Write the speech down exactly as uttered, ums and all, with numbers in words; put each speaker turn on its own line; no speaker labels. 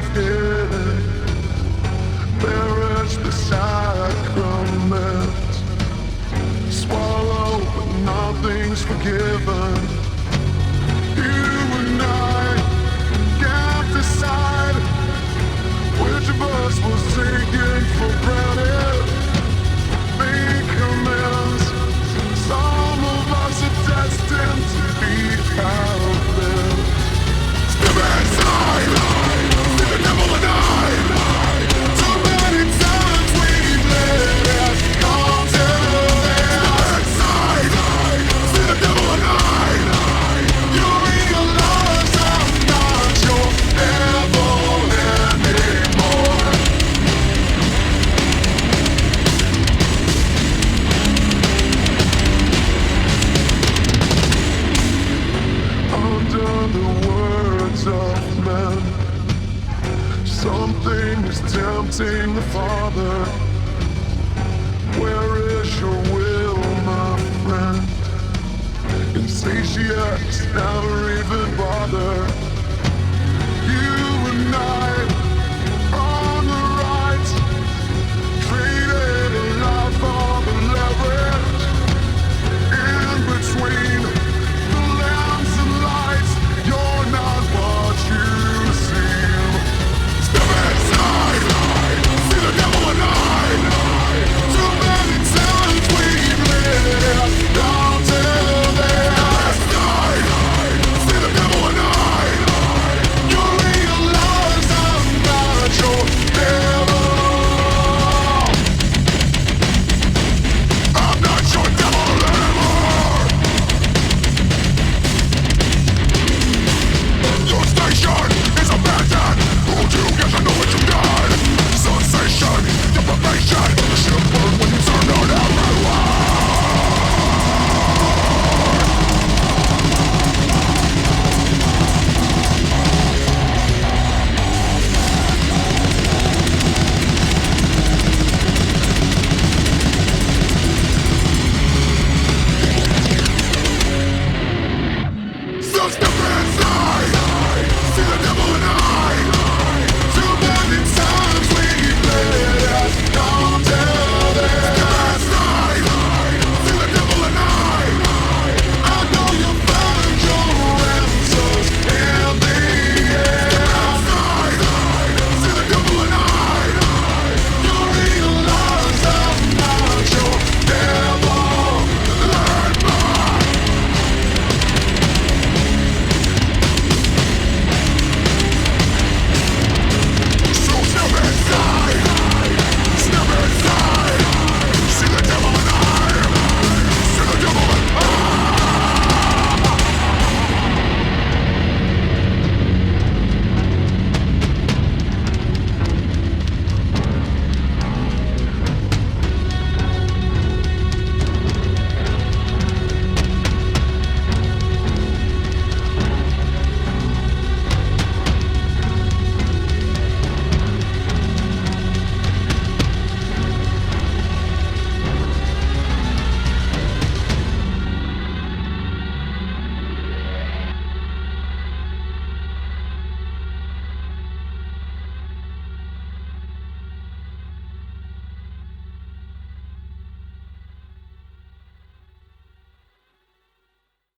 hidden, perish the sacrament. Swallow, but nothing's forgiven. You and I can't decide which of us was taken for granted. Make amends. Some of us are destined to be outlived. Step inside, see the devil and I. Too many times we've let it come to this. Step inside, see the devil and I. You realize I'm not your devil anymore. Under the words of men, something is tempting the Father. Where is your will, my friend? Insatiate, never